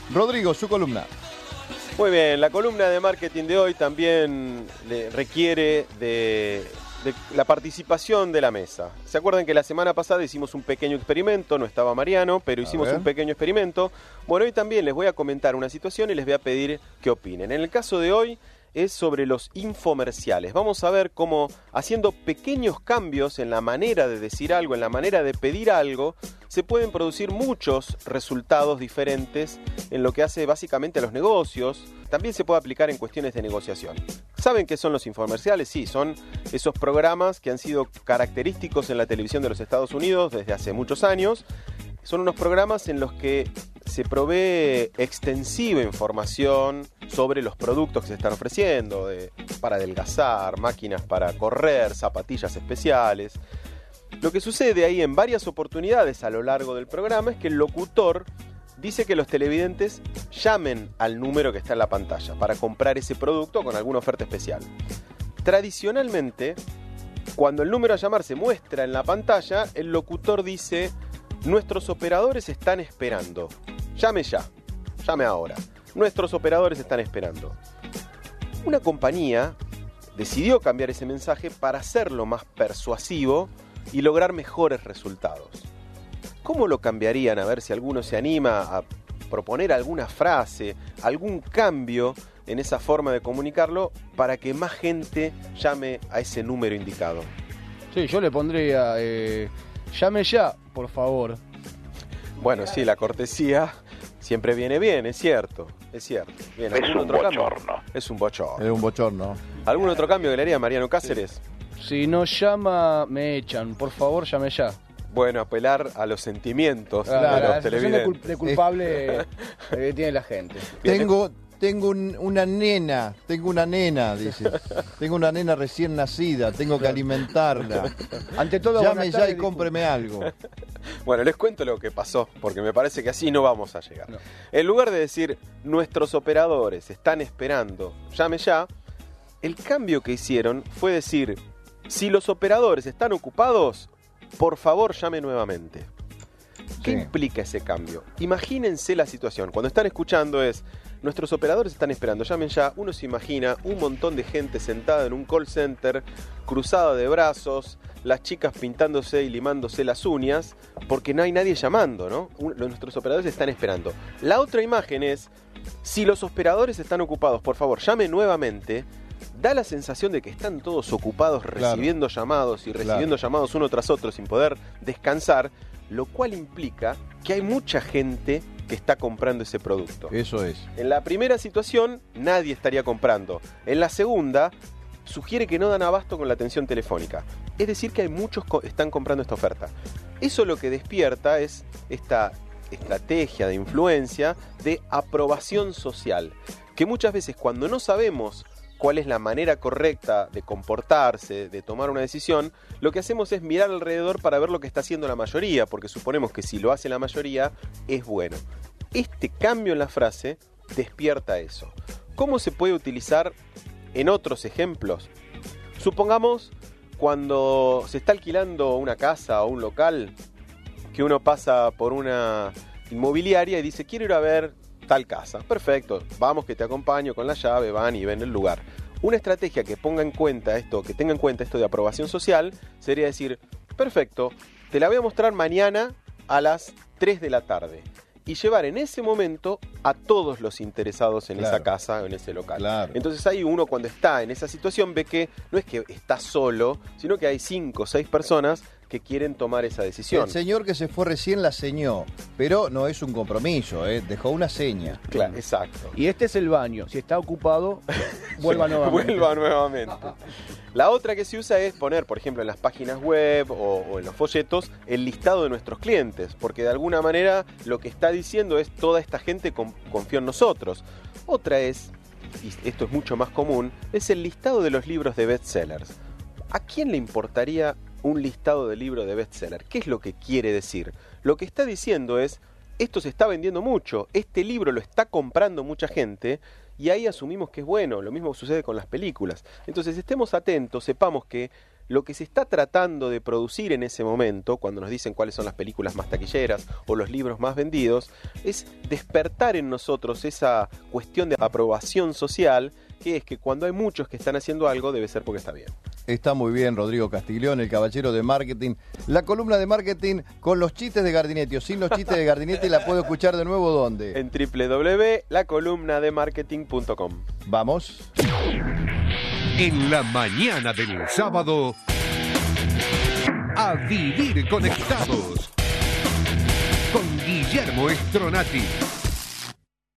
Rodrigo, su columna. Muy bien, la columna de marketing de hoy también requiere de la participación de la mesa. ¿Se acuerdan que la semana pasada hicimos un pequeño experimento? No estaba Mariano, pero hicimos un pequeño experimento. Bueno, hoy también les voy a comentar una situación y les voy a pedir que opinen. En el caso de hoy es sobre los infomerciales. Vamos a ver cómo, haciendo pequeños cambios en la manera de decir algo, en la manera de pedir algo, se pueden producir muchos resultados diferentes en lo que hace básicamente a los negocios. También se puede aplicar en cuestiones de negociación. ¿Saben qué son los infomerciales? Sí, son esos programas que han sido característicos en la televisión de los Estados Unidos desde hace muchos años. Son unos programas en los que se provee extensiva información sobre los productos que se están ofreciendo, para adelgazar, máquinas para correr, zapatillas especiales. Lo que sucede ahí en varias oportunidades a lo largo del programa es que el locutor dice que los televidentes llamen al número que está en la pantalla para comprar ese producto con alguna oferta especial. Tradicionalmente, cuando el número a llamar se muestra en la pantalla, el locutor dice: nuestros operadores están esperando. Llame ya. Llame ahora. Nuestros operadores están esperando. Una compañía decidió cambiar ese mensaje para hacerlo más persuasivo y lograr mejores resultados. ¿Cómo lo cambiarían? A ver si alguno se anima a proponer alguna frase, algún cambio en esa forma de comunicarlo para que más gente llame a ese número indicado. Sí, yo le pondría... llame ya, por favor. Bueno, sí, la cortesía siempre viene bien, es cierto, es cierto. Bien, Es un bochorno. Es un bochorno. Es un bochorno. ¿Algún otro cambio que le haría Mariano Cáceres? Si no llama, me echan. Por favor, llame ya. Bueno, apelar a los sentimientos de La los sensación televidentes. de culpable que tiene la gente. Tengo una nena, dice. Tengo una nena recién nacida, tengo que alimentarla. Ante todo, Llame buenas ya tardes, y cómpreme algo. Bueno, les cuento lo que pasó, porque me parece que así no vamos a llegar. No. En lugar de decir, nuestros operadores están esperando, llame ya, el cambio que hicieron fue decir, si los operadores están ocupados, por favor llame nuevamente. ¿Qué Sí. implica ese cambio? Imagínense la situación. Cuando están escuchando es, nuestros operadores están esperando, llamen ya. Uno se imagina un montón de gente sentada en un call center, cruzada de brazos, las chicas pintándose y limándose las uñas, porque no hay nadie llamando, ¿no? Nuestros operadores están esperando. La otra imagen es, si los operadores están ocupados, por favor, llame nuevamente. Da la sensación de que están todos ocupados recibiendo llamados y recibiendo llamados uno tras otro sin poder descansar, lo cual implica que hay mucha gente que está comprando ese producto. Eso es. En la primera situación, nadie estaría comprando. En la segunda, sugiere que no dan abasto con la atención telefónica. Es decir, que hay muchos que están comprando esta oferta. Eso lo que despierta es esta estrategia de influencia de aprobación social, que muchas veces cuando no sabemos cuál es la manera correcta de comportarse, de tomar una decisión, lo que hacemos es mirar alrededor para ver lo que está haciendo la mayoría, porque suponemos que si lo hace la mayoría, es bueno. Este cambio en la frase despierta eso. ¿Cómo se puede utilizar en otros ejemplos? Supongamos cuando se está alquilando una casa o un local, que uno pasa por una inmobiliaria y dice, quiero ir a ver tal casa. Perfecto, vamos que te acompaño con la llave, van y ven el lugar. Una estrategia que tenga en cuenta esto de aprobación social sería decir, perfecto, te la voy a mostrar mañana a las 3 de la tarde. Y llevar en ese momento a todos los interesados en esa casa o en ese local. Claro. Entonces ahí uno cuando está en esa situación ve que no es que está solo, sino que hay 5 o 6 personas que quieren tomar esa decisión. El señor que se fue recién la señó, pero no es un compromiso, dejó una seña. Claro, exacto. Y este es el baño. Si está ocupado, vuelva nuevamente. Vuelva nuevamente. La otra que se usa es poner, por ejemplo, en las páginas web o en los folletos, el listado de nuestros clientes, porque de alguna manera lo que está diciendo es toda esta gente confió en nosotros. Otra es, y esto es mucho más común, es el listado de los libros de bestsellers. ¿A quién le importaría un listado de libros de bestseller? ¿Qué es lo que quiere decir? Lo que está diciendo es, esto se está vendiendo mucho, este libro lo está comprando mucha gente, y ahí asumimos que es bueno. Lo mismo sucede con las películas. Entonces estemos atentos, sepamos que lo que se está tratando de producir en ese momento, cuando nos dicen cuáles son las películas más taquilleras o los libros más vendidos, es despertar en nosotros esa cuestión de aprobación social, que es que cuando hay muchos que están haciendo algo, debe ser porque está bien. Está muy bien, Rodrigo Castiglione, el caballero de marketing. La columna de marketing con los chistes de Gardinetti o sin los chistes de Gardinetti, ¿la puedo escuchar de nuevo dónde? En www.lacolumnademarketing.com. Vamos. En la mañana del sábado, a vivir conectados con Guillermo Stronati.